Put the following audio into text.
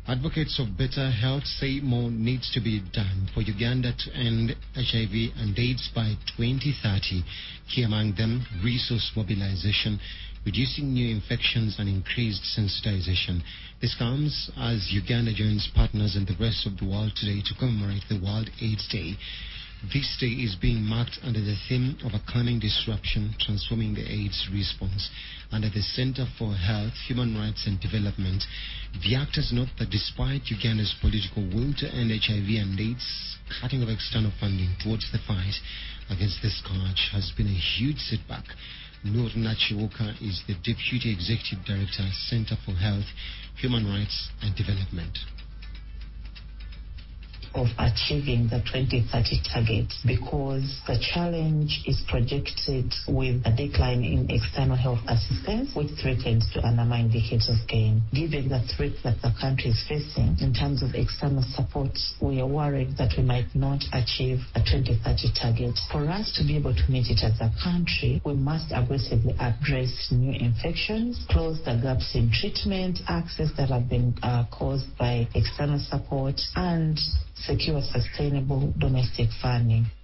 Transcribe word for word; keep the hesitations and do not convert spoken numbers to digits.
Advocates of better health say more needs to be done for Uganda to end H I V and AIDS by twenty thirty. Key among them, resource mobilization, reducing new infections and increased sensitization. This comes as Uganda joins partners and the rest of the world today to commemorate the World AIDS Day. This day is being marked under the theme of Overcoming Disruption, Transforming the AIDS Response. Under the Center for Health, Human Rights and Development, the actors note that despite Uganda's political will to end H I V and AIDS, cutting of external funding towards the fight against this scourge has been a huge setback. Nur Nachiwoka is the Deputy Executive Director, Center for Health, Human Rights and Development. Of achieving the twenty thirty target, because the challenge is projected with a decline in external health assistance, which threatens to undermine decades of gain. Given the threat that the country is facing in terms of external support, we are worried that we might not achieve a twenty thirty target. For us to be able to meet it as a country, we must aggressively address new infections, close the gaps in treatment, access that have been uh, caused by external support, and secure sustainable domestic funding.